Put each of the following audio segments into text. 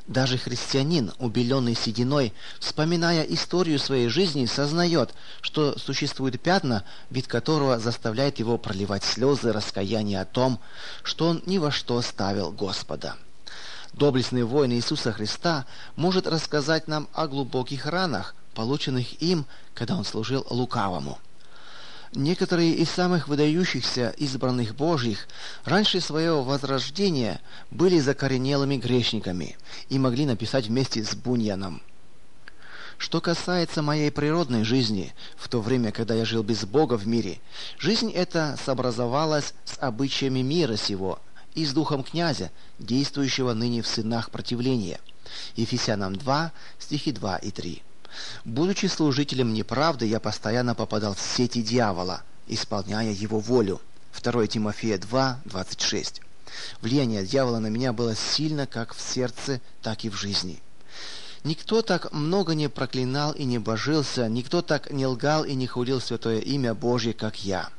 Даже христианин, убеленный сединой, вспоминая историю своей жизни, сознает, что существуют пятна, вид которого заставляет его проливать слезы раскаяния о том, что он ни во что ставил Господа. Доблестный воин Иисуса Христа может рассказать нам о глубоких ранах, полученных им, когда он служил лукавому. Некоторые из самых выдающихся избранных Божьих раньше своего возрождения были закоренелыми грешниками и могли написать вместе с Буньяном: «Что касается моей природной жизни, в то время, когда я жил без Бога в мире, жизнь эта сообразовалась с обычаями мира сего и с духом князя, действующего ныне в сынах противления». Ефесянам 2, стихи 2 и 3. «Будучи служителем неправды, я постоянно попадал в сети дьявола, исполняя его волю». 2 Тимофея 2, 26. Влияние дьявола на меня было сильно как в сердце, так и в жизни. Никто так много не проклинал и не божился, никто так не лгал и не хулил святое имя Божье, как я.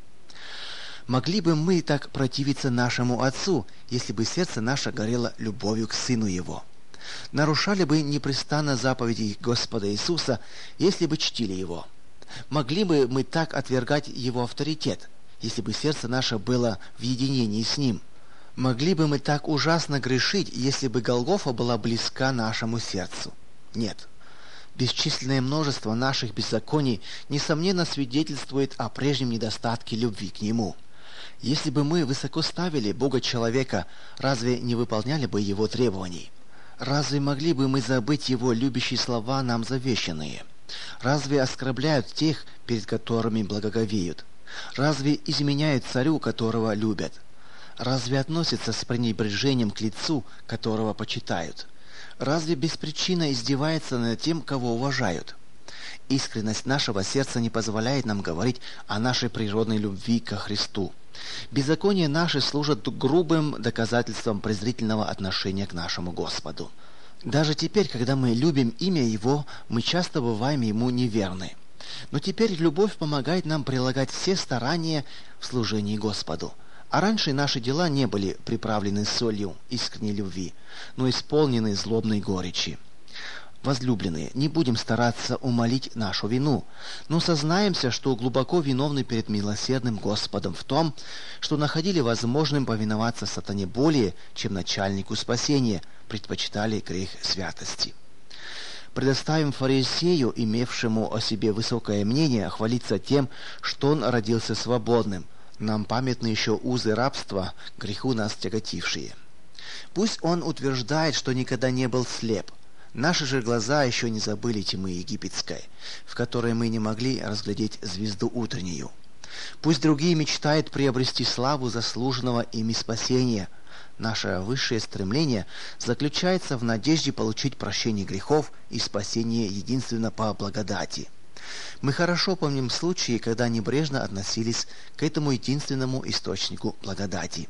Могли бы мы так противиться нашему Отцу, если бы сердце наше горело любовью к Сыну Его? Нарушали бы непрестанно заповеди Господа Иисуса, если бы чтили Его? Могли бы мы так отвергать Его авторитет, если бы сердце наше было в единении с Ним? Могли бы мы так ужасно грешить, если бы Голгофа была близка нашему сердцу? Нет. Бесчисленное множество наших беззаконий, несомненно, свидетельствует о прежнем недостатке любви к Нему. Если бы мы высоко ставили Бога-человека, разве не выполняли бы Его требований? Разве могли бы мы забыть Его любящие слова, нам завещанные? Разве оскорбляют тех, перед которыми благоговеют? Разве изменяют царю, которого любят? Разве относятся с пренебрежением к лицу, которого почитают? Разве без причины издеваются над тем, кого уважают? Искренность нашего сердца не позволяет нам говорить о нашей природной любви ко Христу. Беззакония наши служат грубым доказательством презрительного отношения к нашему Господу. Даже теперь, когда мы любим имя Его, мы часто бываем Ему неверны. Но теперь любовь помогает нам прилагать все старания в служении Господу. А раньше наши дела не были приправлены солью искренней любви, но исполнены злобной горечи. Возлюбленные, не будем стараться умолить нашу вину, но сознаемся, что глубоко виновны перед милосердным Господом в том, что находили возможным повиноваться сатане более, чем начальнику спасения, предпочитали грех святости. Предоставим фарисею, имевшему о себе высокое мнение, хвалиться тем, что он родился свободным. Нам памятны еще узы рабства, греху нас тяготившие. Пусть он утверждает, что никогда не был слеп. Наши же глаза еще не забыли тьмы египетской, в которой мы не могли разглядеть звезду утреннюю. Пусть другие мечтают приобрести славу заслуженного ими спасения. Наше высшее стремление заключается в надежде получить прощение грехов и спасение единственно по благодати. Мы хорошо помним случаи, когда небрежно относились к этому единственному источнику благодати.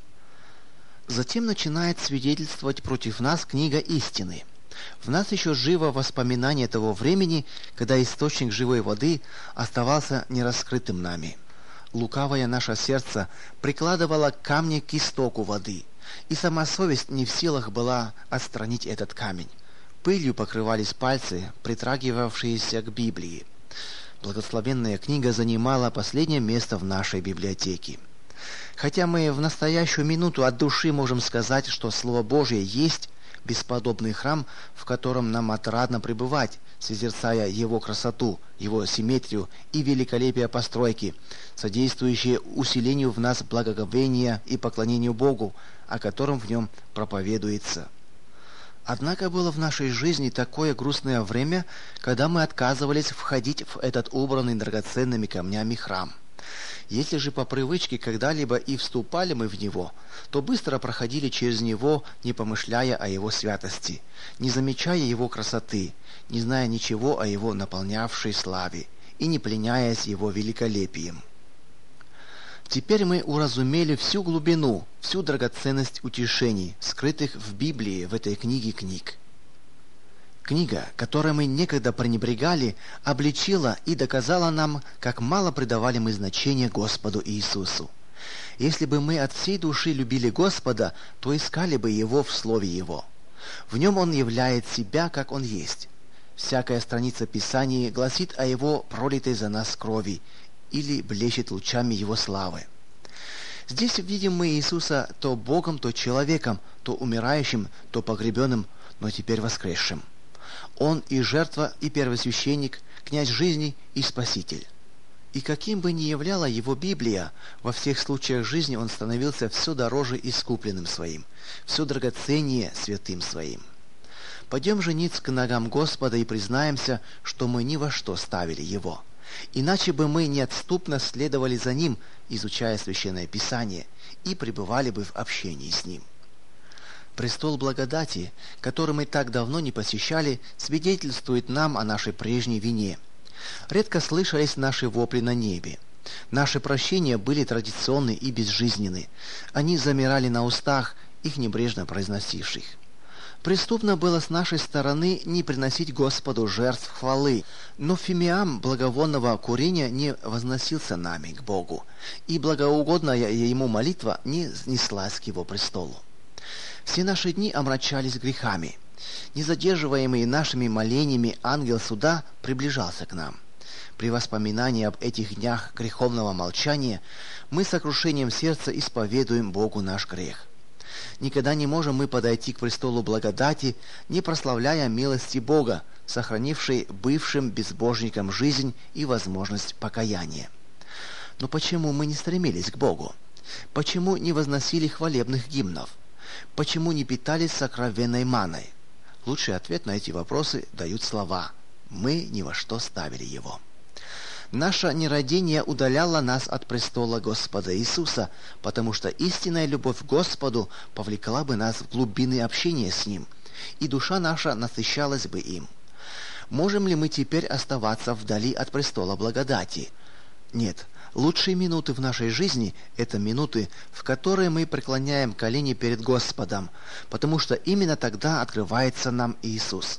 Затем начинает свидетельствовать против нас книга истины. В нас еще живо воспоминание того времени, когда источник живой воды оставался нераскрытым нами. Лукавое наше сердце прикладывало камни к истоку воды, и сама совесть не в силах была отстранить этот камень. Пылью покрывались пальцы, притрагивавшиеся к Библии. Благословенная книга занимала последнее место в нашей библиотеке. Хотя мы в настоящую минуту от души можем сказать, что Слово Божие есть бесподобный храм, в котором нам отрадно пребывать, созерцая его красоту, его симметрию и великолепие постройки, содействующие усилению в нас благоговения и поклонению Богу, о котором в нем проповедуется. Однако было в нашей жизни такое грустное время, когда мы отказывались входить в этот убранный драгоценными камнями храм. Если же по привычке когда-либо и вступали мы в него, то быстро проходили через него, не помышляя о его святости, не замечая его красоты, не зная ничего о его наполнявшей славе и не пленяясь его великолепием. Теперь мы уразумели всю глубину, всю драгоценность утешений, скрытых в Библии, в этой книге книг. Книга, которой мы некогда пренебрегали, обличила и доказала нам, как мало придавали мы значения Господу Иисусу. Если бы мы от всей души любили Господа, то искали бы Его в Слове Его. В нем Он являет себя, как Он есть. Всякая страница Писания гласит о Его пролитой за нас крови или блещет лучами Его славы. Здесь видим мы Иисуса то Богом, то человеком, то умирающим, то погребенным, но теперь воскресшим. Он и жертва, и первосвященник, князь жизни и спаситель. И каким бы ни являла его Библия, во всех случаях жизни он становился все дороже искупленным своим, все драгоценнее святым своим. Пойдем же ниц к ногам Господа и признаемся, что мы ни во что ставили Его. Иначе бы мы неотступно следовали за Ним, изучая Священное Писание, и пребывали бы в общении с Ним. Престол благодати, который мы так давно не посещали, свидетельствует нам о нашей прежней вине. Редко слышались наши вопли на небе. Наши прощения были традиционны и безжизненны. Они замирали на устах, их небрежно произносивших. Преступно было с нашей стороны не приносить Господу жертв хвалы, но фимиам благовонного курения не возносился нами к Богу, и благоугодная Ему молитва не снеслась к Его престолу. Все наши дни омрачались грехами. Не задерживаемый нашими молениями ангел суда приближался к нам. При воспоминании об этих днях греховного молчания мы с сокрушением сердца исповедуем Богу наш грех. Никогда не можем мы подойти к престолу благодати, не прославляя милости Бога, сохранившей бывшим безбожникам жизнь и возможность покаяния. Но почему мы не стремились к Богу? Почему не возносили хвалебных гимнов? Почему не питались сокровенной маной? Лучший ответ на эти вопросы дают слова: «Мы ни во что ставили Его». Наше нерадение удаляло нас от престола Господа Иисуса, потому что истинная любовь к Господу повлекла бы нас в глубины общения с Ним, и душа наша насыщалась бы им. Можем ли мы теперь оставаться вдали от престола благодати? Нет. Лучшие минуты в нашей жизни – это минуты, в которые мы преклоняем колени перед Господом, потому что именно тогда открывается нам Иисус.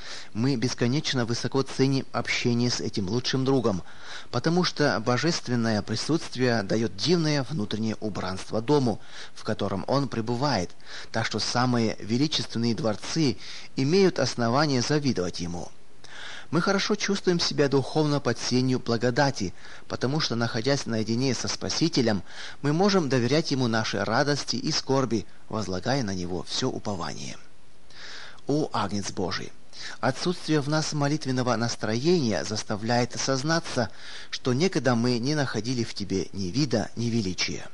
Мы бесконечно высоко ценим общение с этим лучшим другом, потому что божественное присутствие дает дивное внутреннее убранство дому, в котором он пребывает, так что самые величественные дворцы имеют основание завидовать ему. Мы хорошо чувствуем себя духовно под сенью благодати, потому что, находясь наедине со Спасителем, мы можем доверять Ему наши радости и скорби, возлагая на Него все упование. О, Агнец Божий! Отсутствие в нас молитвенного настроения заставляет осознаться, что некогда мы не находили в Тебе ни вида, ни величия.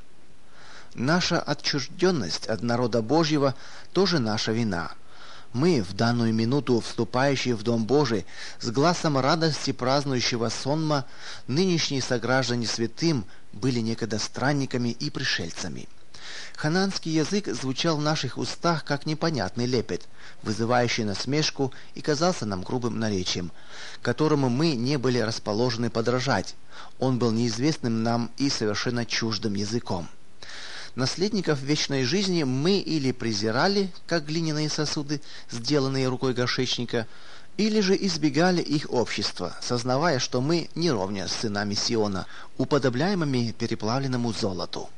Наша отчужденность от народа Божьего тоже наша вина. Мы, в данную минуту вступающие в Дом Божий, с гласом радости празднующего сонма, нынешние сограждане святым, были некогда странниками и пришельцами. Ханаанский язык звучал в наших устах как непонятный лепет, вызывающий насмешку, и казался нам грубым наречием, которому мы не были расположены подражать. Он был неизвестным нам и совершенно чуждым языком. Наследников вечной жизни мы или презирали, как глиняные сосуды, сделанные рукой горшечника, или же избегали их общества, сознавая, что мы не ровня с сынами Сиона, уподобляемыми переплавленному золоту.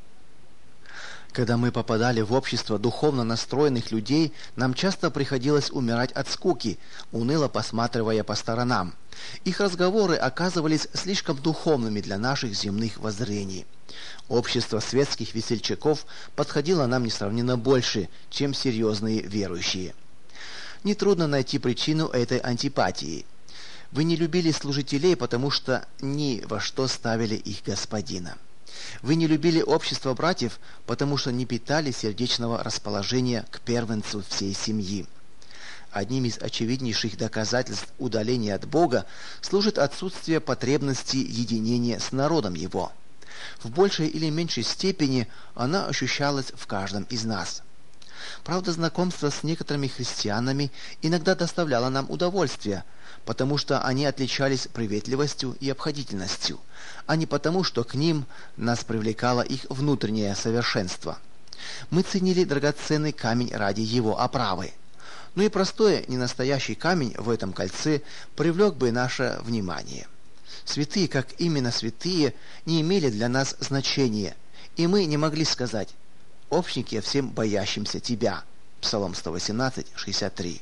Когда мы попадали в общество духовно настроенных людей, нам часто приходилось умирать от скуки, уныло посматривая по сторонам. Их разговоры оказывались слишком духовными для наших земных воззрений. Общество светских весельчаков подходило нам несравненно больше, чем серьезные верующие. Нетрудно найти причину этой антипатии. Вы не любили служителей, потому что ни во что ставили их господина. Вы не любили общество братьев, потому что не питали сердечного расположения к первенцу всей семьи. Одним из очевиднейших доказательств удаления от Бога служит отсутствие потребности единения с народом Его. В большей или меньшей степени она ощущалась в каждом из нас. Правда, знакомство с некоторыми христианами иногда доставляло нам удовольствие, потому что они отличались приветливостью и обходительностью, а не потому, что к ним нас привлекало их внутреннее совершенство. Мы ценили драгоценный камень ради его оправы. Но и простой, ненастоящий камень в этом кольце привлек бы наше внимание. Святые, как именно святые, не имели для нас значения, и мы не могли сказать: «Общники всем боящимся Тебя», Псалом 118, 63.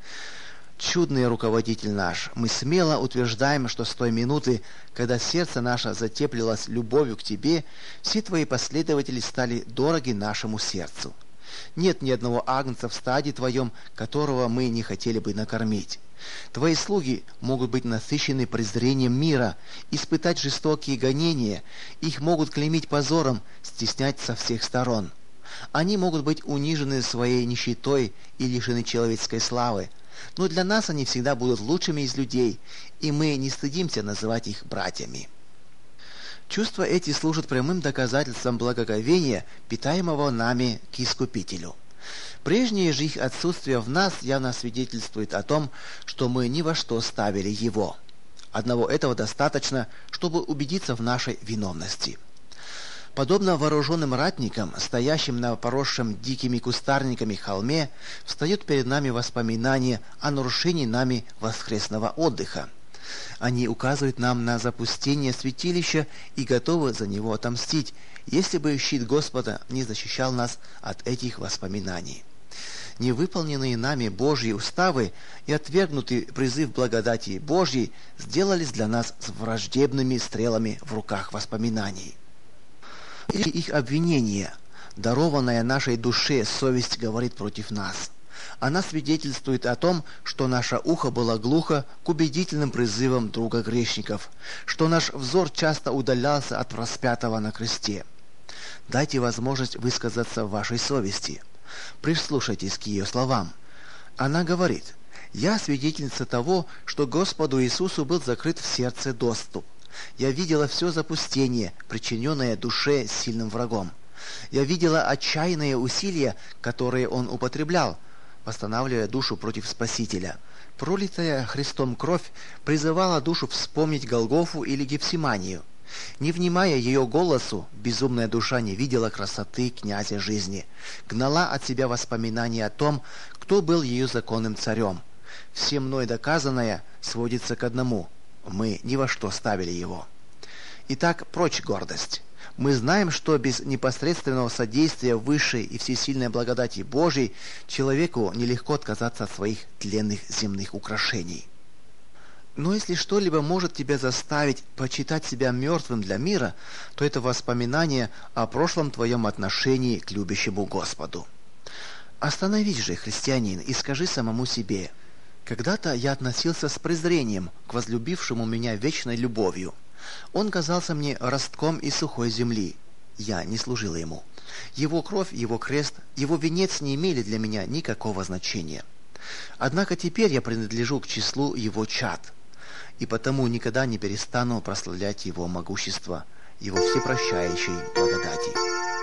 Чудный руководитель наш, мы смело утверждаем, что с той минуты, когда сердце наше затеплилось любовью к Тебе, все Твои последователи стали дороги нашему сердцу. Нет ни одного агнца в стаде Твоем, которого мы не хотели бы накормить. Твои слуги могут быть насыщены презрением мира, испытать жестокие гонения, их могут клеймить позором, стеснять со всех сторон. Они могут быть унижены своей нищетой и лишены человеческой славы, но для нас они всегда будут лучшими из людей, и мы не стыдимся называть их братьями. Чувства эти служат прямым доказательством благоговения, питаемого нами к Искупителю. Прежнее же их отсутствие в нас явно свидетельствует о том, что мы ни во что ставили Его. Одного этого достаточно, чтобы убедиться в нашей виновности. Подобно вооруженным ратникам, стоящим на поросшем дикими кустарниками холме, встают перед нами воспоминания о нарушении нами воскресного отдыха. Они указывают нам на запустение святилища и готовы за него отомстить, если бы щит Господа не защищал нас от этих воспоминаний. Невыполненные нами Божьи уставы и отвергнутый призыв благодати Божьей сделались для нас враждебными стрелами в руках воспоминаний. Или их обвинение, дарованная нашей душе совесть говорит против нас. Она свидетельствует о том, что наше ухо было глухо к убедительным призывам друга грешников, что наш взор часто удалялся от распятого на кресте. Дайте возможность высказаться в вашей совести. Прислушайтесь к ее словам. Она говорит: «Я свидетельница того, что Господу Иисусу был закрыт в сердце доступ. Я видела все запустение, причиненное душе сильным врагом. Я видела отчаянные усилия, которые он употреблял, восстанавливая душу против Спасителя. Пролитая Христом кровь призывала душу вспомнить Голгофу или Гефсиманию. Не внимая ее голосу, безумная душа не видела красоты князя жизни, гнала от себя воспоминания о том, кто был ее законным царем. Все мной доказанное сводится к одному: мы ни во что ставили его». Итак, прочь гордость. Мы знаем, что без непосредственного содействия высшей и всесильной благодати Божией человеку нелегко отказаться от своих тленных земных украшений. Но если что-либо может тебя заставить почитать себя мертвым для мира, то это воспоминание о прошлом твоем отношении к любящему Господу. Остановись же, христианин, и скажи самому себе: «Когда-то я относился с презрением к возлюбившему меня вечной любовью. Он казался мне ростком из сухой земли. Я не служила ему. Его кровь, его крест, его венец не имели для меня никакого значения. Однако теперь я принадлежу к числу его чад, и потому никогда не перестану прославлять его могущество, его всепрощающей благодати».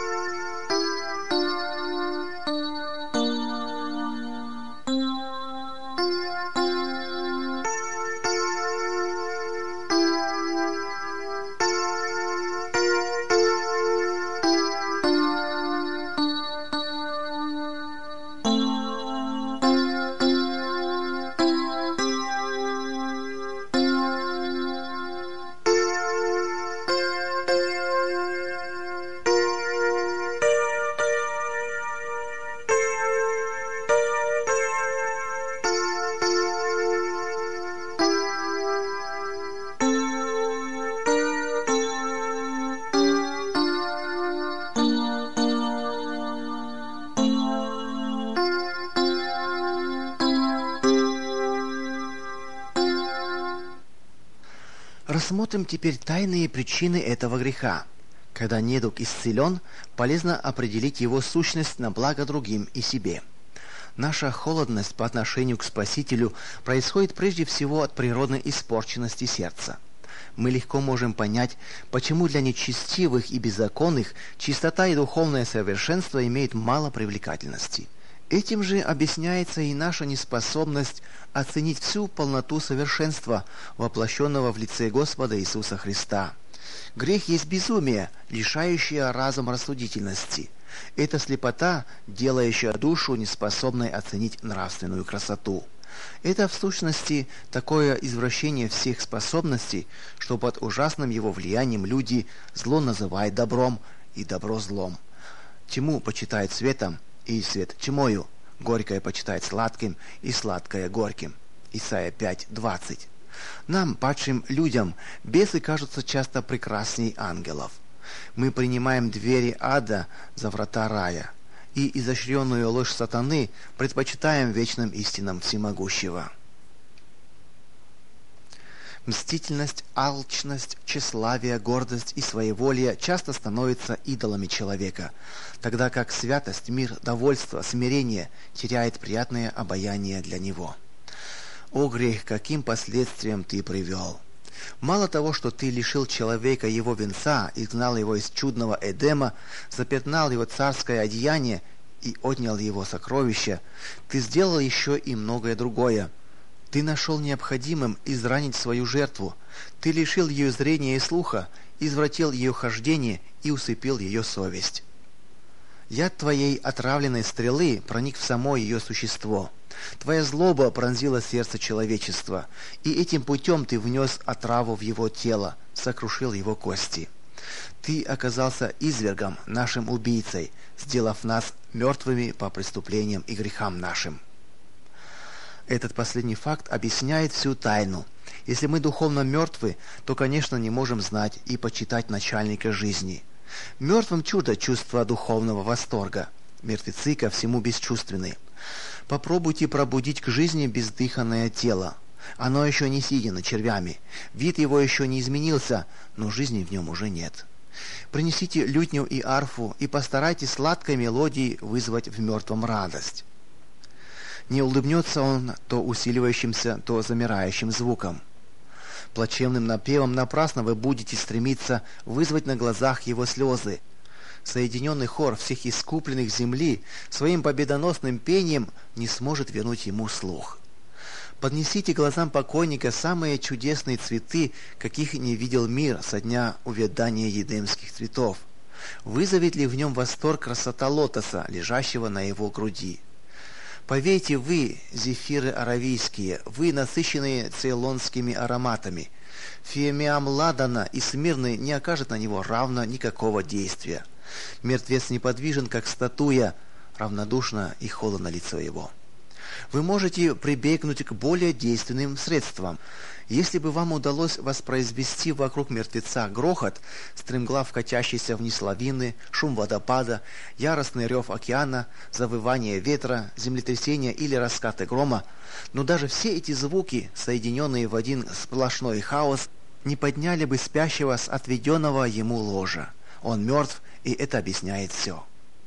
Рассмотрим теперь тайные причины этого греха. Когда недуг исцелен, полезно определить его сущность на благо другим и себе. Наша холодность по отношению к Спасителю происходит прежде всего от природной испорченности сердца. Мы легко можем понять, почему для нечестивых и беззаконных чистота и духовное совершенство имеют мало привлекательности. Этим же объясняется и наша неспособность оценить всю полноту совершенства, воплощенного в лице Господа Иисуса Христа. Грех есть безумие, лишающее разум рассудительности. Это слепота, делающая душу неспособной оценить нравственную красоту. Это в сущности такое извращение всех способностей, что под ужасным его влиянием люди зло называют добром и добро злом. Тьму почитают светом, и свет тьмою. Горькое почитает сладким и сладкое горьким. Исайя 5:20. Нам, падшим людям, бесы кажутся часто прекрасней ангелов. Мы принимаем двери ада за врата рая, и изощренную ложь сатаны предпочитаем вечным истинам всемогущего. Мстительность, алчность, тщеславие, гордость и своеволие часто становятся идолами человека, тогда как святость, мир, довольство, смирение теряет приятное обаяние для него. О грех, каким последствиям ты привел! Мало того, что ты лишил человека его венца, изгнал его из чудного Эдема, запятнал его царское одеяние и отнял его сокровища, ты сделал еще и многое другое. Ты нашел необходимым изранить свою жертву, ты лишил ее зрения и слуха, извратил ее хождение и усыпил ее совесть. Яд твоей отравленной стрелы проник в само ее существо. Твоя злоба пронзила сердце человечества, и этим путем ты внес отраву в его тело, сокрушил его кости. Ты оказался извергом, нашим убийцей, сделав нас мертвыми по преступлениям и грехам нашим. Этот последний факт объясняет всю тайну. Если мы духовно мертвы, то, конечно, не можем знать и почитать начальника жизни. Мертвым чудо чувства духовного восторга. Мертвецы ко всему бесчувственны. Попробуйте пробудить к жизни бездыханное тело. Оно еще не съедено червями. Вид его еще не изменился, но жизни в нем уже нет. Принесите лютню и арфу и постарайтесь сладкой мелодией вызвать в мертвом радость. Не улыбнется он то усиливающимся, то замирающим звуком. Плачевным напевом напрасно вы будете стремиться вызвать на глазах его слезы. Соединенный хор всех искупленных земли своим победоносным пением не сможет вернуть ему слух. Поднесите глазам покойника самые чудесные цветы, каких не видел мир со дня увядания едемских цветов. Вызовет ли в нем восторг красота лотоса, лежащего на его груди? Повейте вы, зефиры аравийские, вы, насыщенные цейлонскими ароматами. Фиемиам Ладана и Смирны не окажет на него равно никакого действия. Мертвец неподвижен, как статуя, равнодушно и холодно лицо его. Вы можете прибегнуть к более действенным средствам. Если бы вам удалось воспроизвести вокруг мертвеца грохот, стремглав катящийся вниз лавины, шум водопада, яростный рев океана, завывание ветра, землетрясение или раскаты грома, но даже все эти звуки, соединенные в один сплошной хаос, не подняли бы спящего с отведенного ему ложа. Он мертв, и это объясняет все.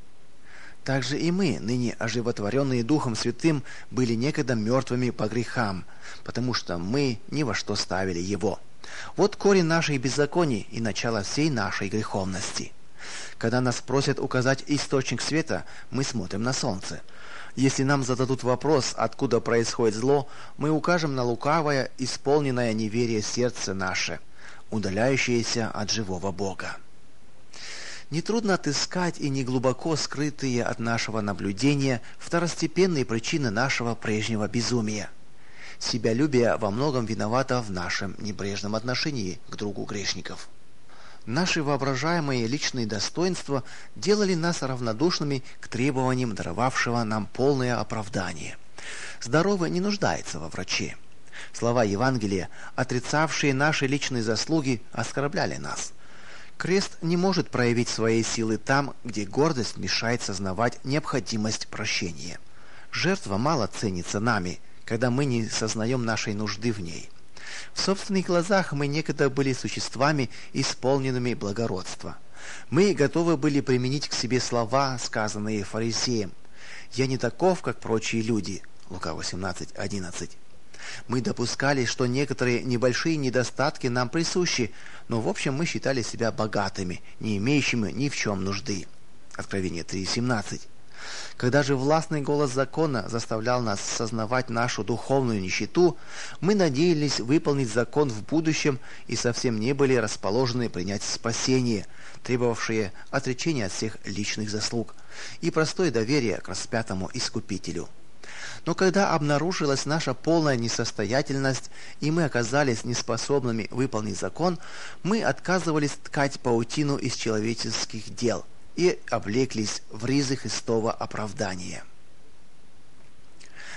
Также и мы, ныне оживотворенные Духом Святым, были некогда мертвыми по грехам, потому что мы ни во что ставили его. Вот корень наших беззаконий и начало всей нашей греховности. Когда нас просят указать источник света, мы смотрим на солнце. Если нам зададут вопрос, откуда происходит зло, мы укажем на лукавое, исполненное неверие сердце наше, удаляющееся от живого Бога. Нетрудно отыскать и неглубоко скрытые от нашего наблюдения второстепенные причины нашего прежнего безумия. Себялюбие во многом виновато в нашем небрежном отношении к другу грешников. Наши воображаемые личные достоинства делали нас равнодушными к требованиям даровавшего нам полное оправдание. Здоровый не нуждается во враче. Слова Евангелия, отрицавшие наши личные заслуги, оскорбляли нас. Крест не может проявить своей силы там, где гордость мешает сознавать необходимость прощения. Жертва мало ценится нами, когда мы не сознаем нашей нужды в ней. В собственных глазах мы некогда были существами, исполненными благородства. Мы готовы были применить к себе слова, сказанные фарисеем: «Я не таков, как прочие люди» Лука 18:11. Мы допускали, что некоторые небольшие недостатки нам присущи, но в общем мы считали себя богатыми, не имеющими ни в чем нужды. Откровение 3:17. Когда же властный голос закона заставлял нас сознавать нашу духовную нищету, мы надеялись выполнить закон в будущем и совсем не были расположены принять спасение, требовавшее отречения от всех личных заслуг и простое доверие к распятому Искупителю. Но когда обнаружилась наша полная несостоятельность, и мы оказались неспособными выполнить закон, мы отказывались ткать паутину из человеческих дел и облеклись в ризы Христова оправдания.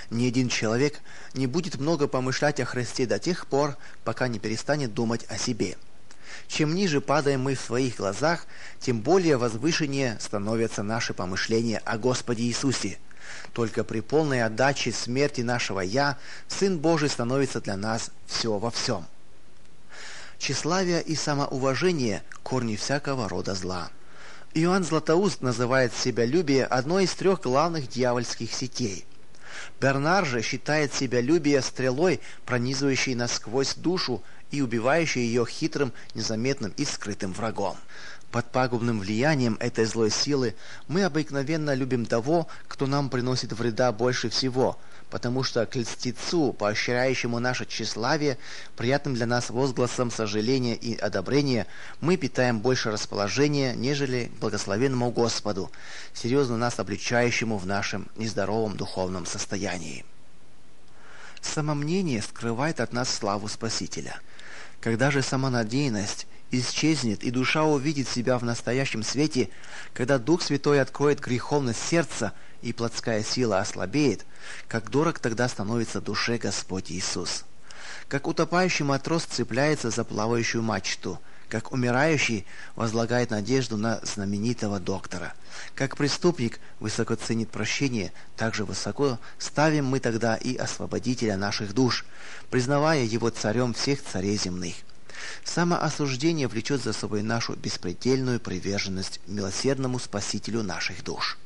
Ни один человек не будет много помышлять о Христе до тех пор, пока не перестанет думать о себе. Чем ниже падаем мы в своих глазах, тем более возвышеннее становятся наши помышления о Господе Иисусе. Только при полной отдаче смерти нашего «я» Сын Божий становится для нас все во всем. Тщеславие и самоуважение – корни всякого рода зла. Иоанн Златоуст называет себялюбие одной из 3 главных дьявольских сетей. Бернар же считает себялюбие стрелой, пронизывающей насквозь душу и убивающей ее хитрым, незаметным и скрытым врагом. Под пагубным влиянием этой злой силы мы обыкновенно любим того, кто нам приносит вреда больше всего, потому что к льстецу, поощряющему наше тщеславие, приятным для нас возгласом сожаления и одобрения, мы питаем больше расположения, нежели к благословенному Господу, серьезно нас обличающему в нашем нездоровом духовном состоянии. Самомнение скрывает от нас славу Спасителя. Когда же самонадеянность исчезнет и душа увидит себя в настоящем свете, когда Дух Святой откроет греховность сердца и плотская сила ослабеет, как дорог тогда становится душе Господь Иисус. Как утопающий матрос цепляется за плавающую мачту, как умирающий возлагает надежду на знаменитого доктора, как преступник высоко ценит прощение, так же высоко ставим мы тогда и Освободителя наших душ, признавая Его царем всех царей земных. Самоосуждение влечет за собой нашу беспредельную приверженность милосердному Спасителю наших душ.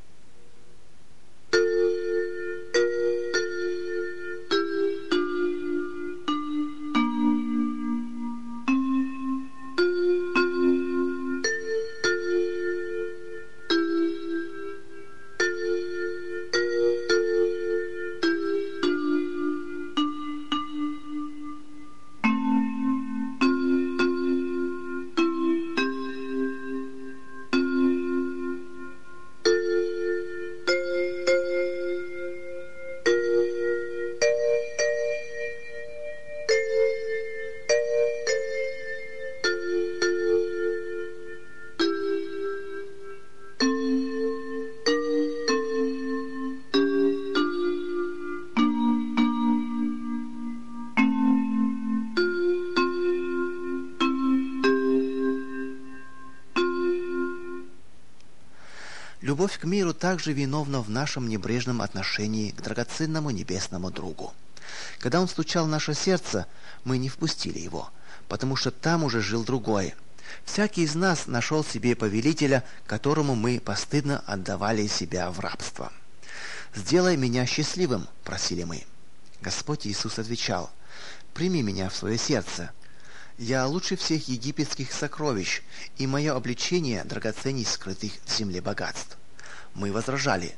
Любовь к миру также виновна в нашем небрежном отношении к драгоценному небесному другу. Когда он стучал в наше сердце, мы не впустили его, потому что там уже жил другой. Всякий из нас нашел себе повелителя, которому мы постыдно отдавали себя в рабство. «Сделай меня счастливым», – просили мы. Господь Иисус отвечал: «Прими меня в свое сердце. Я лучше всех египетских сокровищ, и мое обличение драгоценней скрытых в земле богатств». Мы возражали: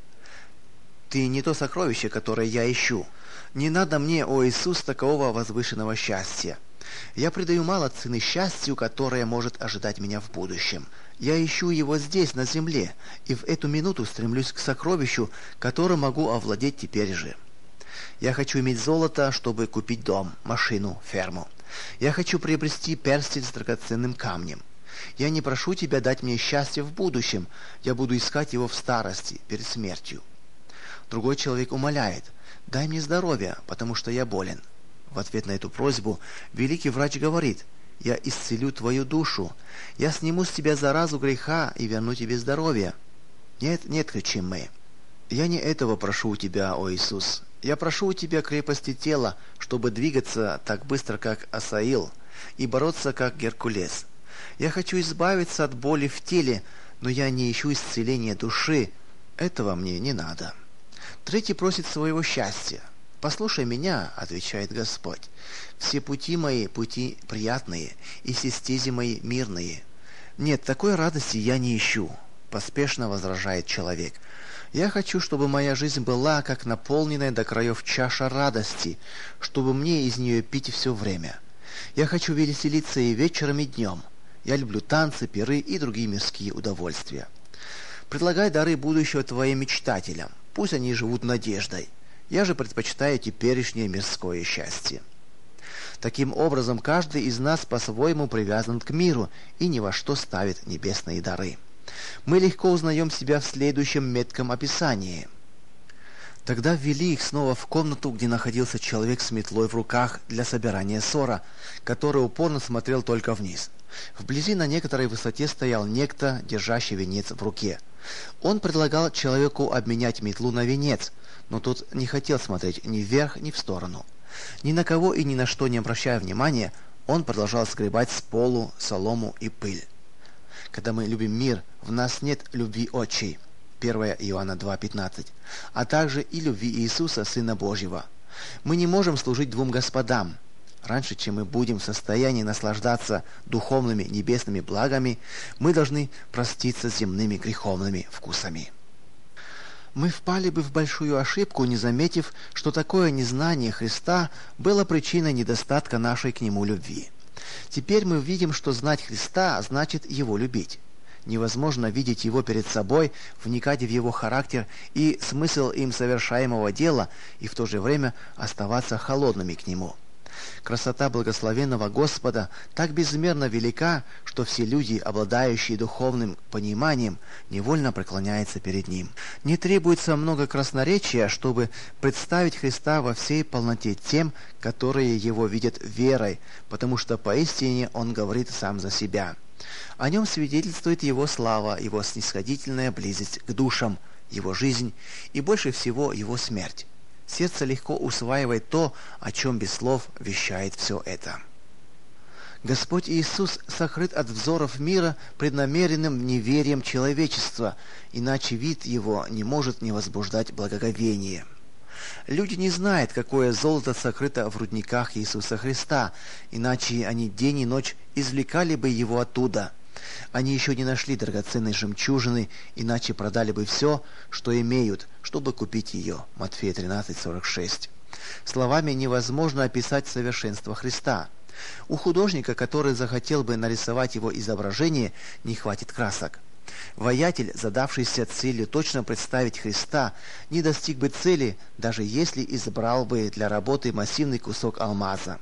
«Ты не то сокровище, которое я ищу. Не надо мне, о Иисус, такого возвышенного счастья. Я придаю мало цены счастью, которое может ожидать меня в будущем. Я ищу его здесь, на земле, и в эту минуту стремлюсь к сокровищу, которым могу овладеть теперь же. Я хочу иметь золото, чтобы купить дом, машину, ферму. Я хочу приобрести перстень с драгоценным камнем. Я не прошу тебя дать мне счастье в будущем, я буду искать его в старости, перед смертью». Другой человек умоляет: «Дай мне здоровье, потому что я болен». В ответ на эту просьбу великий врач говорит: «Я исцелю твою душу, я сниму с тебя заразу греха и верну тебе здоровье». «Нет, нет», — кричим мы, — «я не этого прошу у тебя, о Иисус. Я прошу у тебя крепости тела, чтобы двигаться так быстро, как Асаил, и бороться, как Геркулес. Я хочу избавиться от боли в теле, но я не ищу исцеления души. Этого мне не надо». Третий просит своего счастья. «Послушай меня», — отвечает Господь, — «все пути мои пути приятные, и все стези мои мирные». «Нет, такой радости я не ищу», — поспешно возражает человек. «Я хочу, чтобы моя жизнь была, как наполненная до краев чаша радости, чтобы мне из нее пить все время. Я хочу веселиться и вечером, и днем. Я люблю танцы, пиры и другие мирские удовольствия. Предлагай дары будущего твоим мечтателям, пусть они живут надеждой. Я же предпочитаю теперешнее мирское счастье». Таким образом, каждый из нас по-своему привязан к миру и ни во что ставит небесные дары. Мы легко узнаем себя в следующем метком описании. Тогда ввели их снова в комнату, где находился человек с метлой в руках для собирания сора, который упорно смотрел только вниз. Вблизи на некоторой высоте стоял некто, держащий венец в руке. Он предлагал человеку обменять метлу на венец, но тот не хотел смотреть ни вверх, ни в сторону. Ни на кого и ни на что не обращая внимания, он продолжал сгребать с полу солому и пыль. Когда мы любим мир, в нас нет любви отчей. 1 Иоанна 2,15, а также и любви Иисуса, Сына Божьего. Мы не можем служить двум господам. Раньше, чем мы будем в состоянии наслаждаться духовными небесными благами, мы должны проститься с земными греховными вкусами. Мы впали бы в большую ошибку, не заметив, что такое незнание Христа было причиной недостатка нашей к Нему любви. Теперь мы видим, что знать Христа значит Его любить. Невозможно видеть Его перед собой, вникать в Его характер и смысл им совершаемого дела, и в то же время оставаться холодными к Нему. Красота благословенного Господа так безмерно велика, что все люди, обладающие духовным пониманием, невольно преклоняются перед Ним. Не требуется много красноречия, чтобы представить Христа во всей полноте тем, которые Его видят верой, потому что поистине Он говорит сам за себя. О Нем свидетельствует Его слава, Его снисходительная близость к душам, Его жизнь и больше всего Его смерть. Сердце легко усваивает то, о чем без слов вещает все это. Господь Иисус сокрыт от взоров мира преднамеренным неверием человечества, иначе вид Его не может не возбуждать благоговение. Люди не знают, какое золото сокрыто в рудниках Иисуса Христа, иначе они день и ночь извлекали бы его оттуда. Они еще не нашли драгоценной жемчужины, иначе продали бы все, что имеют, чтобы купить ее. Матфея 13:46. Словами невозможно описать совершенство Христа. У художника, который захотел бы нарисовать его изображение, не хватит красок. Воятель, задавшийся целью точно представить Христа, не достиг бы цели, даже если избрал бы для работы массивный кусок алмаза.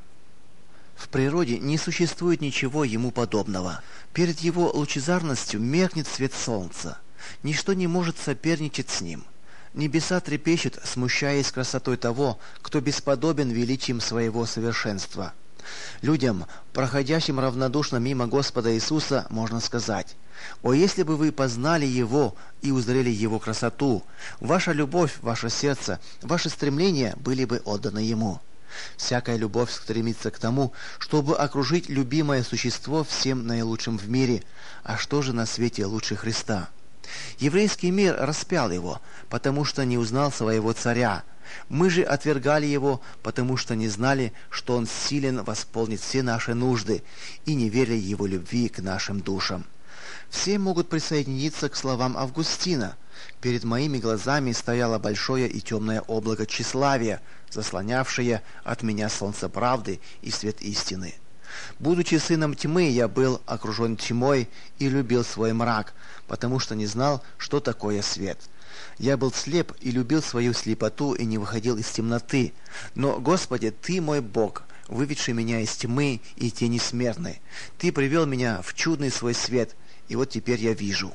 В природе не существует ничего ему подобного. Перед его лучезарностью меркнет свет солнца. Ничто не может соперничать с ним. Небеса трепещут, смущаясь красотой того, кто бесподобен величием своего совершенства. Людям, проходящим равнодушно мимо Господа Иисуса, можно сказать: «О, если бы вы познали Его и узрели Его красоту, ваша любовь, ваше сердце, ваши стремления были бы отданы Ему». Всякая любовь стремится к тому, чтобы окружить любимое существо всем наилучшим в мире. А что же на свете лучше Христа? Еврейский мир распял Его, потому что не узнал своего царя. Мы же отвергали Его, потому что не знали, что Он силен восполнить все наши нужды, и не верили Его любви к нашим душам. Все могут присоединиться к словам Августина. Перед моими глазами стояло большое и темное облако тщеславия, заслонявшее от меня солнце правды и свет истины. Будучи сыном тьмы, я был окружен тьмой и любил свой мрак, потому что не знал, что такое свет. Я был слеп и любил свою слепоту и не выходил из темноты. Но, Господи, Ты мой Бог, выведший меня из тьмы и тени смертной. Ты привел меня в чудный свой свет, и вот теперь я вижу.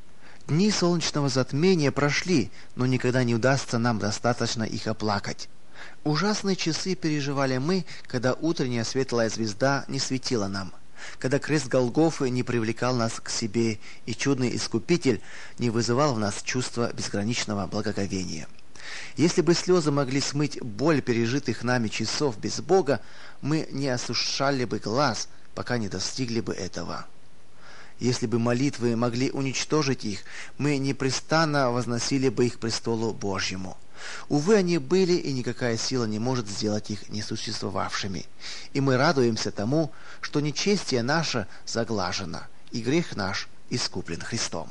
Дни солнечного затмения прошли, но никогда не удастся нам достаточно их оплакать. Ужасные часы переживали мы, когда утренняя светлая звезда не светила нам, когда крест Голгофы не привлекал нас к себе, и чудный Искупитель не вызывал в нас чувства безграничного благоговения. Если бы слезы могли смыть боль пережитых нами часов без Бога, мы не осушали бы глаз, пока не достигли бы этого. Если бы молитвы могли уничтожить их, мы непрестанно возносили бы их к престолу Божьему. Увы, они были, и никакая сила не может сделать их несуществовавшими. И мы радуемся тому, что нечестие наше заглажено, и грех наш искуплен Христом.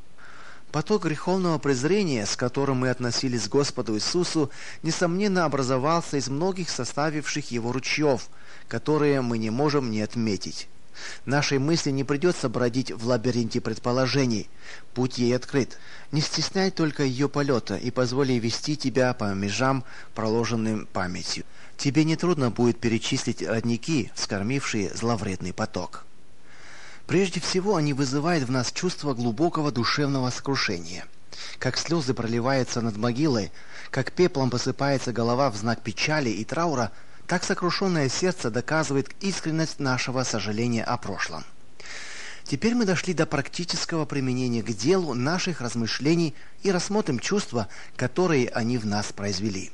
Поток греховного презрения, с которым мы относились к Господу Иисусу, несомненно образовался из многих составивших его ручьев, которые мы не можем не отметить. Нашей мысли не придется бродить в лабиринте предположений. Путь ей открыт. Не стесняй только ее полета и позволь ей вести тебя по межам, проложенным памятью. Тебе нетрудно будет перечислить родники, вскормившие зловредный поток. Прежде всего, они вызывают в нас чувство глубокого душевного сокрушения. Как слезы проливаются над могилой, как пеплом посыпается голова в знак печали и траура, так сокрушенное сердце доказывает искренность нашего сожаления о прошлом. Теперь мы дошли до практического применения к делу наших размышлений и рассмотрим чувства, которые они в нас произвели.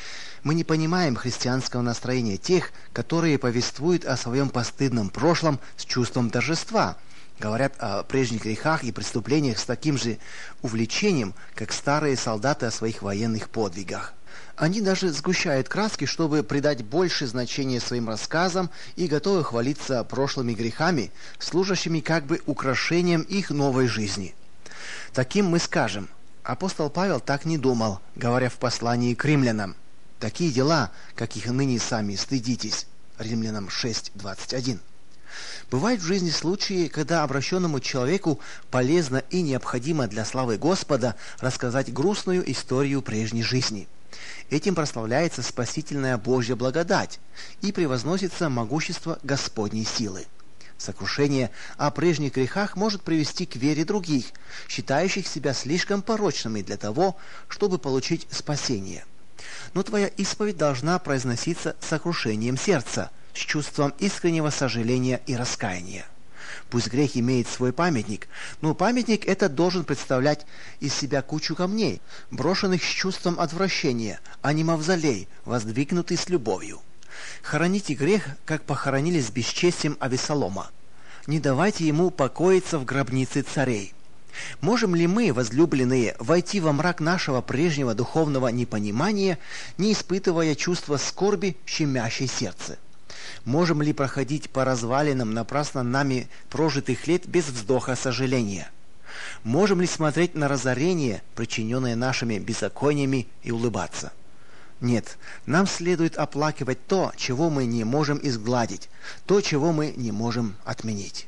Мы не понимаем христианского настроения тех, которые повествуют о своем постыдном прошлом с чувством торжества, говорят о прежних грехах и преступлениях с таким же увлечением, как старые солдаты о своих военных подвигах. Они даже сгущают краски, чтобы придать больше значения своим рассказам и готовы хвалиться прошлыми грехами, служащими как бы украшением их новой жизни. Таким мы скажем: апостол Павел так не думал, говоря в послании к римлянам. Такие дела, каких ныне сами стыдитесь. Римлянам 6:21. Бывают в жизни случаи, когда обращенному человеку полезно и необходимо для славы Господа рассказать грустную историю прежней жизни. Этим прославляется спасительная Божья благодать и превозносится могущество Господней силы. Сокрушение о прежних грехах может привести к вере других, считающих себя слишком порочными для того, чтобы получить спасение. Но твоя исповедь должна произноситься сокрушением сердца, с чувством искреннего сожаления и раскаяния. Пусть грех имеет свой памятник, но памятник этот должен представлять из себя кучу камней, брошенных с чувством отвращения, а не мавзолей, воздвигнутый с любовью. Хороните грех, как похоронили с бесчестием Авессалома. Не давайте ему покоиться в гробнице царей. Можем ли мы, возлюбленные, войти во мрак нашего прежнего духовного непонимания, не испытывая чувства скорби, щемящей сердце? Можем ли проходить по развалинам напрасно нами прожитых лет без вздоха сожаления? Можем ли смотреть на разорение, причиненное нашими беззакониями, и улыбаться? Нет, нам следует оплакивать то, чего мы не можем изгладить, то, чего мы не можем отменить.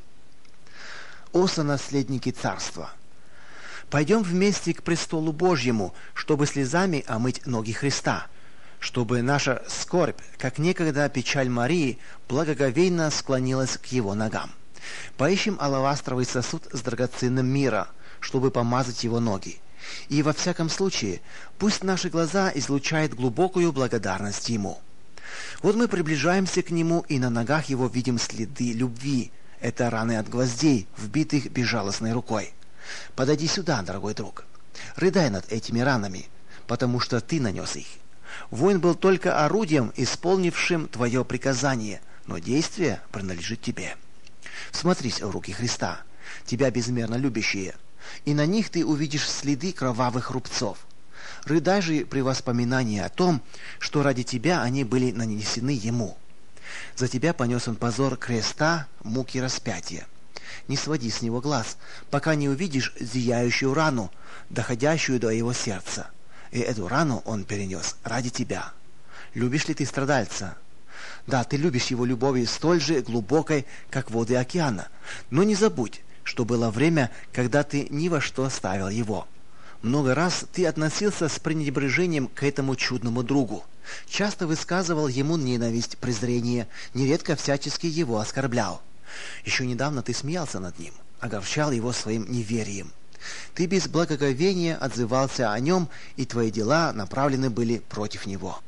О сонаследники царства! Пойдем вместе к престолу Божьему, чтобы слезами омыть ноги Христа, чтобы наша скорбь, как некогда печаль Марии, благоговейно склонилась к его ногам. Поищем алавастровый сосуд с драгоценным мира, чтобы помазать его ноги. И во всяком случае, пусть наши глаза излучают глубокую благодарность ему. Вот мы приближаемся к нему, и на ногах его видим следы любви. Это раны от гвоздей, вбитых безжалостной рукой. Подойди сюда, дорогой друг. Рыдай над этими ранами, потому что ты нанес их. Воин был только орудием, исполнившим твое приказание, но действие принадлежит тебе. Всмотрись в руки Христа, тебя безмерно любящие, и на них ты увидишь следы кровавых рубцов. Рыдай же при воспоминании о том, что ради тебя они были нанесены ему. За тебя понес он позор креста, муки распятия. Не своди с него глаз, пока не увидишь зияющую рану, доходящую до его сердца. И эту рану он перенес ради тебя. Любишь ли ты страдальца? Да, ты любишь его любовью столь же глубокой, как воды океана. Но не забудь, что было время, когда ты ни во что ставил его. Много раз ты относился с пренебрежением к этому чудному другу. Часто высказывал ему ненависть, презрение, нередко всячески его оскорблял. Еще недавно ты смеялся над ним, огорчал его своим неверием. Ты без благоговения отзывался о нем, и твои дела направлены были против него.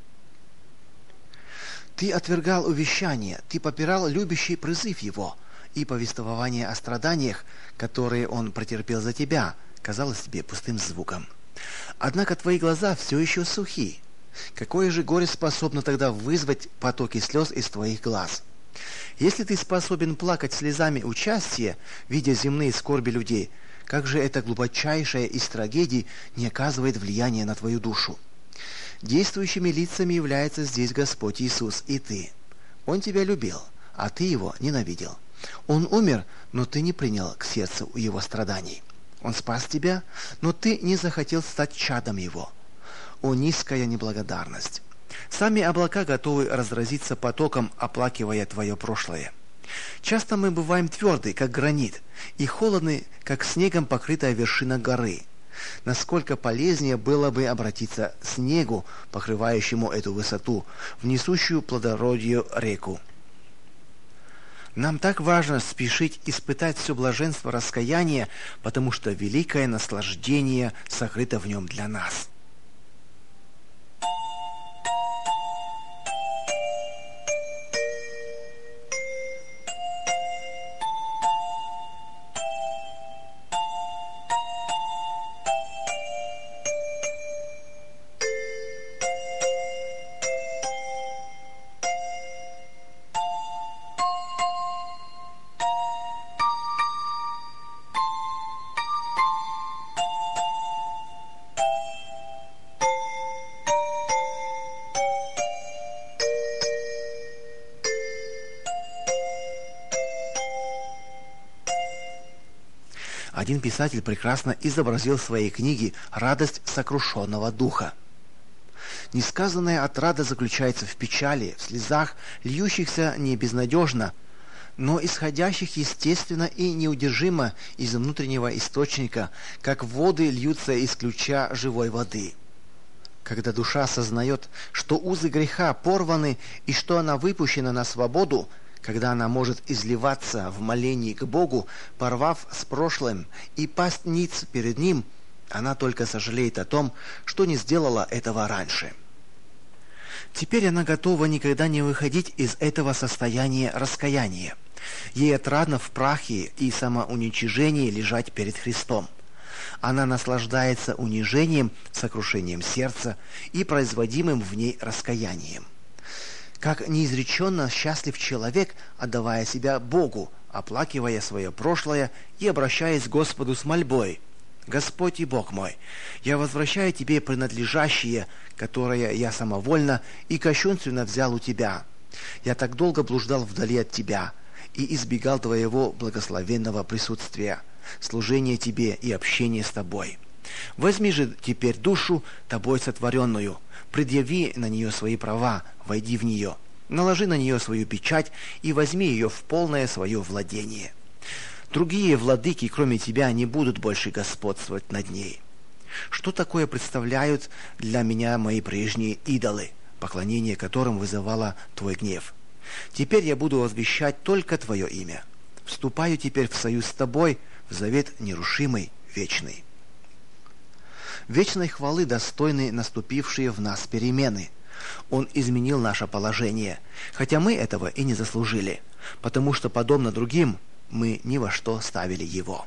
Ты отвергал увещания, ты попирал любящий призыв его, и повествование о страданиях, которые он претерпел за тебя, казалось тебе пустым звуком. Однако твои глаза все еще сухи. Какое же горе способно тогда вызвать потоки слез из твоих глаз? Если ты способен плакать слезами участия, видя земные скорби людей, как же эта глубочайшая из трагедий не оказывает влияния на твою душу? Действующими лицами является здесь Господь Иисус и ты. Он тебя любил, а ты его ненавидел. Он умер, но ты не принял к сердцу его страданий. Он спас тебя, но ты не захотел стать чадом его. О, низкая неблагодарность! Сами облака готовы разразиться потоком, оплакивая твое прошлое. Часто мы бываем тверды, как гранит, и холодны, как снегом покрытая вершина горы. Насколько полезнее было бы обратиться к снегу, покрывающему эту высоту, в несущую плодородию реку. Нам так важно спешить испытать все блаженство раскаяния, потому что великое наслаждение сокрыто в нем для нас. Один писатель прекрасно изобразил в своей книге радость сокрушенного духа. Несказанная отрада заключается в печали, в слезах, льющихся не безнадежно, но исходящих естественно и неудержимо из внутреннего источника, как воды льются из ключа живой воды. Когда душа осознает, что узы греха порваны и что она выпущена на свободу, когда она может изливаться в молении к Богу, порвав с прошлым и пасть ниц перед Ним, она только сожалеет о том, что не сделала этого раньше. Теперь она готова никогда не выходить из этого состояния раскаяния. Ей отрадно в прахе и самоуничижении лежать перед Христом. Она наслаждается унижением, сокрушением сердца и производимым в ней раскаянием. Как неизреченно счастлив человек, отдавая себя Богу, оплакивая свое прошлое и обращаясь к Господу с мольбой: «Господь и Бог мой, я возвращаю Тебе принадлежащее, которое я самовольно и кощунственно взял у Тебя. Я так долго блуждал вдали от Тебя и избегал Твоего благословенного присутствия, служения Тебе и общения с Тобой. Возьми же теперь душу, Тобой сотворенную, предъяви на нее свои права, войди в нее, наложи на нее свою печать и возьми ее в полное свое владение. Другие владыки, кроме Тебя, не будут больше господствовать над ней. Что такое представляют для меня мои прежние идолы, поклонение которым вызывало Твой гнев? Теперь я буду возвещать только Твое имя. Вступаю теперь в союз с Тобой, в завет нерушимый, вечный». Вечной хвалы достойны наступившие в нас перемены. Он изменил наше положение, хотя мы этого и не заслужили, потому что, подобно другим, мы ни во что ставили его.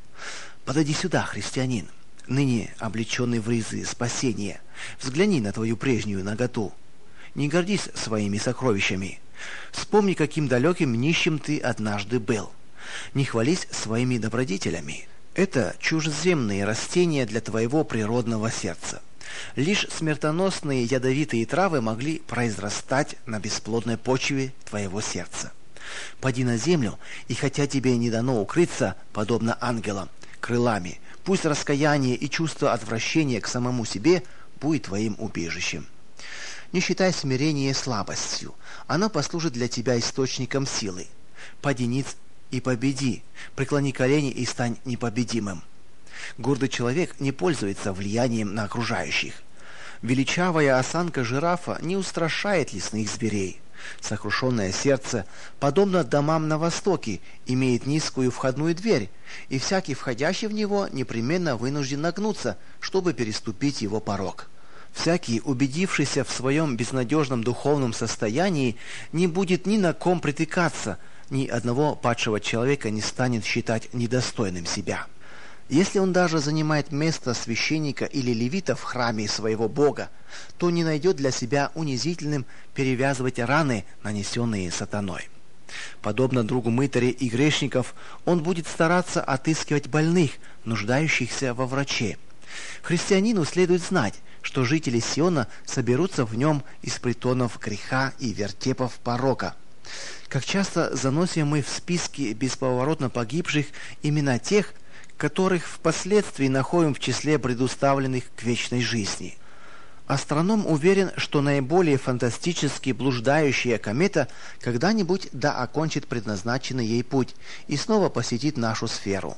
Подойди сюда, христианин, ныне облеченный в ризы спасения, взгляни на твою прежнюю наготу. Не гордись своими сокровищами. Вспомни, каким далеким нищим ты однажды был. Не хвались своими добродетелями. Это чужеземные растения для твоего природного сердца. Лишь смертоносные ядовитые травы могли произрастать на бесплодной почве твоего сердца. Поди на землю, и хотя тебе не дано укрыться, подобно ангелам, крылами, пусть раскаяние и чувство отвращения к самому себе будет твоим убежищем. Не считай смирение слабостью, оно послужит для тебя источником силы. Поди ниц и победи, преклони колени и стань непобедимым. Гордый человек не пользуется влиянием на окружающих. Величавая осанка жирафа не устрашает лесных зверей. Сокрушенное сердце, подобно домам на востоке, имеет низкую входную дверь, и всякий входящий в него непременно вынужден нагнуться, чтобы переступить его порог. Всякий, убедившийся в своем безнадежном духовном состоянии, не будет ни на ком притыкаться, ни одного падшего человека не станет считать недостойным себя. Если он даже занимает место священника или левита в храме своего Бога, то не найдет для себя унизительным перевязывать раны, нанесенные сатаной. Подобно другу мытарей и грешников, он будет стараться отыскивать больных, нуждающихся во враче. Христианину следует знать, что жители Сиона соберутся в нем из притонов греха и вертепов порока. Как часто заносим мы в списки бесповоротно погибших имена тех, которых впоследствии находим в числе предуставленных к вечной жизни. Астроном уверен, что наиболее фантастически блуждающая комета когда-нибудь окончит предназначенный ей путь и снова посетит нашу сферу.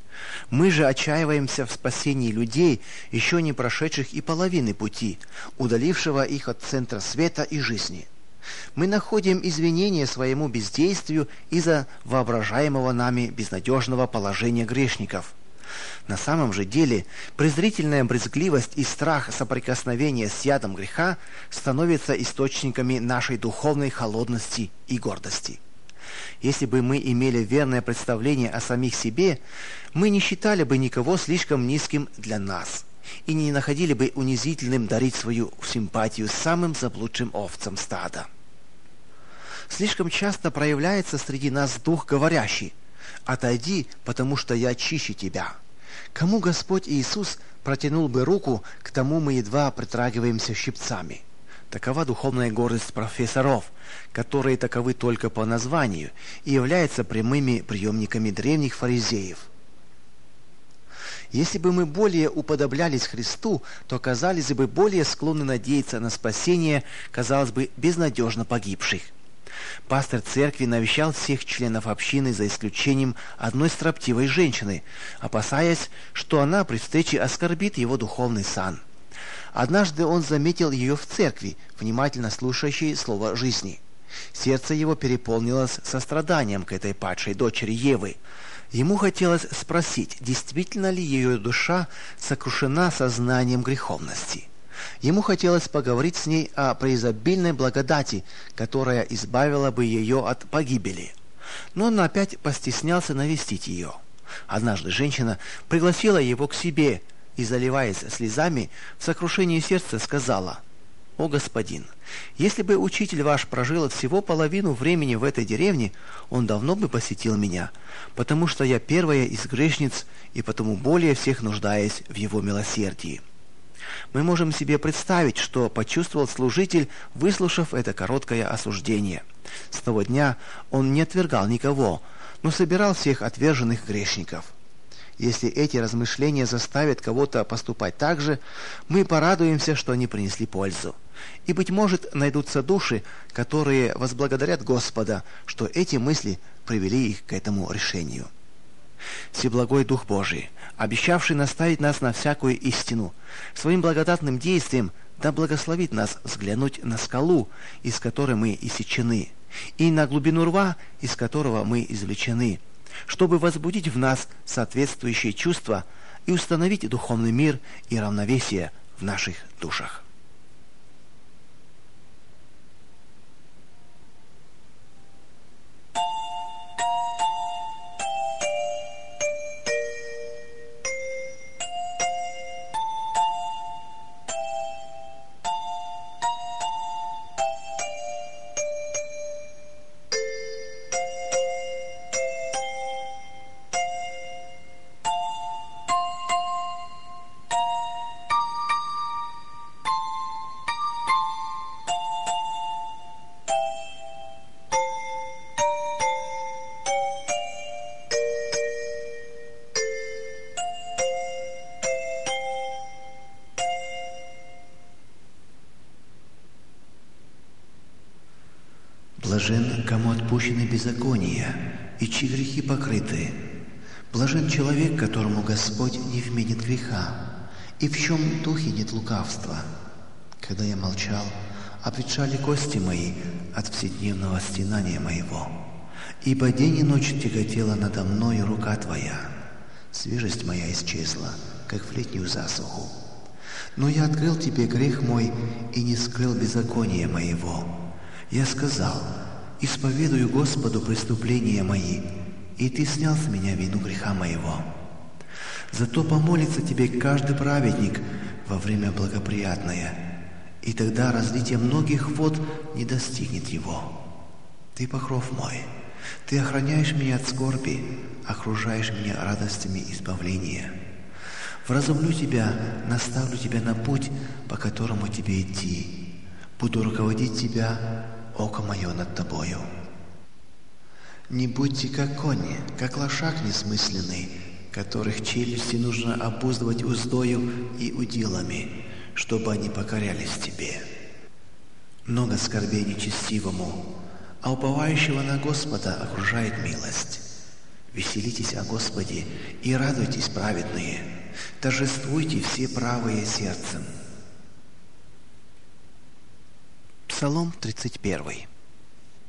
Мы же отчаиваемся в спасении людей, еще не прошедших и половины пути, удалившего их от центра света и жизни. мы находим извинение своему бездействию из-за воображаемого нами безнадежного положения грешников. На самом же деле, презрительная брезгливость и страх соприкосновения с ядом греха становятся источниками нашей духовной холодности и гордости. Если бы мы имели верное представление о самих себе, мы не считали бы никого слишком низким для нас и не находили бы унизительным дарить свою симпатию самым заблудшим овцам стада. Слишком часто проявляется среди нас дух говорящий: «Отойди, потому что я чище тебя». Кому Господь Иисус протянул бы руку, к тому мы едва притрагиваемся щипцами. Такова духовная гордость профессоров, которые таковы только по названию и являются прямыми преемниками древних фарисеев. Если бы мы более уподоблялись Христу, то оказались бы более склонны надеяться на спасение, казалось бы, безнадежно погибших. Пастор церкви навещал всех членов общины за исключением одной строптивой женщины, опасаясь, что она при встрече оскорбит его духовный сан. Однажды он заметил ее в церкви, внимательно слушающей слово жизни. Сердце его переполнилось состраданием к этой падшей дочери Евы. Ему хотелось спросить, действительно ли ее душа сокрушена сознанием греховности. Ему хотелось поговорить с ней о преизобильной благодати, которая избавила бы ее от погибели. Но он опять постеснялся навестить ее. Однажды женщина пригласила его к себе и, заливаясь слезами, в сокрушении сердца сказала: «О, господин, если бы учитель ваш прожил всего половину времени в этой деревне, он давно бы посетил меня, потому что я первая из грешниц и потому более всех нуждаюсь в его милосердии». Мы можем себе представить, что почувствовал служитель, выслушав это короткое осуждение. С того дня он не отвергал никого, но собирал всех отверженных грешников. Если эти размышления заставят кого-то поступать так же, мы порадуемся, что они принесли пользу. И, быть может, найдутся души, которые возблагодарят Господа, что эти мысли привели их к этому решению. Всеблагой Дух Божий, обещавший наставить нас на всякую истину, своим благодатным действием да благословит нас взглянуть на скалу, из которой мы иссечены, и на глубину рва, из которого мы извлечены, чтобы возбудить в нас соответствующие чувства и установить духовный мир и равновесие в наших душах. Блажен, кому отпущены беззакония, и чьи грехи покрыты. Блажен человек, которому Господь не вменит греха, и в чем духе нет лукавства. Когда я молчал, обветшали кости мои от вседневного стенания моего. Ибо день и ночь тяготела надо мною рука Твоя. Свежесть моя исчезла, как в летнюю засуху. Но я открыл Тебе грех мой и не скрыл беззакония моего. Я сказал: исповедую Господу преступления мои, и Ты снял с меня вину греха моего. Зато помолится Тебе каждый праведник во время благоприятное, и тогда разлитие многих вод не достигнет его. Ты покров мой, Ты охраняешь меня от скорби, окружаешь меня радостями избавления. Вразумлю Тебя, наставлю Тебя на путь, по которому Тебе идти. Буду руководить Тебя, око мое над Тобою. Не будьте как кони, как лошак несмысленный, которых челюсти нужно обуздывать уздою и удилами, чтобы они покорялись Тебе. Много скорбей нечестивому, а уповающего на Господа окружает милость. Веселитесь о Господе и радуйтесь, праведные, торжествуйте все правые сердцем. Псалом 31.